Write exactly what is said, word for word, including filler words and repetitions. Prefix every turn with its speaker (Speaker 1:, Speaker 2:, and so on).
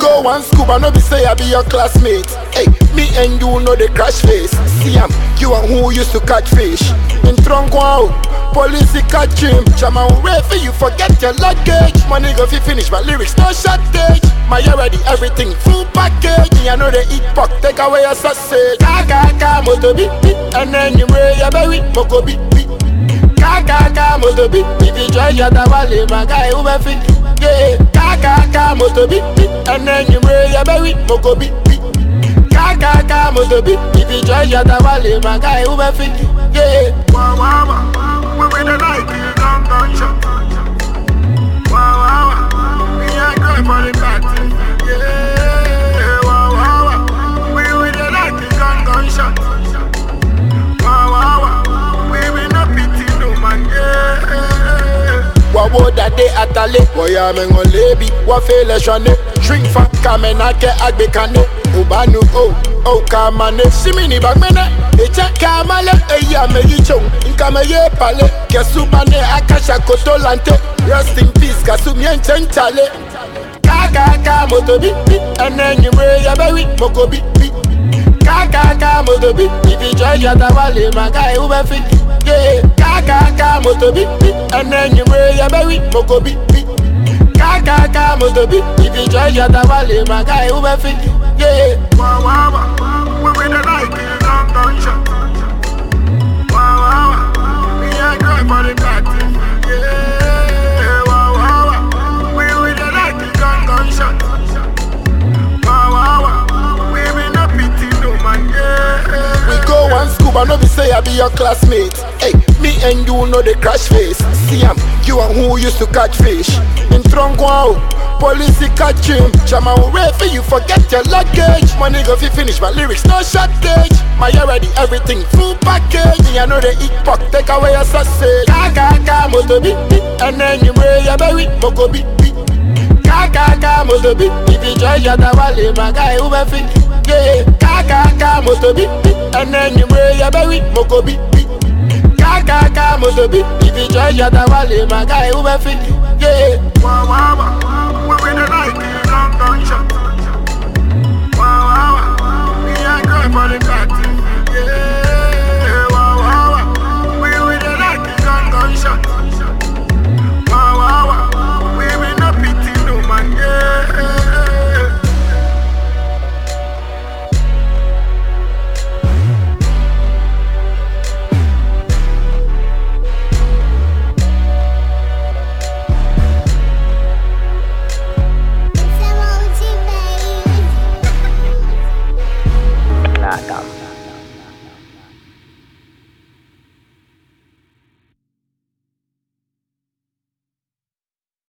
Speaker 1: go one scuba, no be say I be your classmate. Hey, me and you know the crash face. See am, you and who used to catch fish. In trunk wow, police catch him. Chama wait for you, forget your luggage. Money go fi finish, my lyrics no shortage. My already everything full package. Me I know they eat pork, take away your sausage. Kaka kaka moto beat beat, and then you wear your berry, moko beat beat. Kaka kaka moto beat, if you try your tawale, my guy who be fit. Yeah, kaka kaka moto beat beat, and then you wear your berry, moko beat beat. Kaka kaka moto beat, if you try your tawale, my guy who be fit. Yeah,
Speaker 2: Wow, wow, wow. We with the light, we gun gunshot. Wow, wow, wow. We ain't going for the party. Yeah, wow, wow, wow. We with the light, we gun gunshot. Wow, wow, wow. We will not pity no man. Yeah.
Speaker 1: wawo dade atale. Woya mengo lebi, wa fele shwane. Drink fa kamena ke agbe kane. Ubanu oh, oh kamane. Simini bagmene, echa kamale. Eya me yichong, inkame ye pale. Kesubane akasha kotolante. Rest in peace, kasumien chentale. Kaka kaka moto beat beat, and then you wear your berry, moko beat beat. Kaka kaka moto beat, if you try your tawale, my guy who be fit. Yeah, kaka kaka moto beat beat, and then you wear your berry, moko beat beat. Kaka kaka moto beat, if you try your tawale, my guy who be fit. Yeah,
Speaker 2: wow, wow, wow. We with the light, we gun gunshot. Wow, wow, wow. We ain't going for the party. Yeah, wow, wow, wow. We with the light, we gun gunshot. Wow, wow, wow. We will not pity no man. Yeah.
Speaker 1: we go one scuba, no be say I be your classmate. Hey, me and you know the crash face. See am, you and who used to catch fish. In trunk wow, police catch him. Chama wait for you, forget your luggage. Money go fi finish, my lyrics no shortage. My already everything full package. Me I know they eat pork, take away your sausage. Kaka kaka moto beat beat, and then you wear your berry, moko beat beat. Kaka kaka moto beat, if you try your tawale, my guy who be fit. Yeah, kaka kaka moto beat beat, and then you wear your berry, moko beat beat. Kaka kaka moto beat, if you try your tawale, my guy who be fit. Yeah,
Speaker 2: Wow,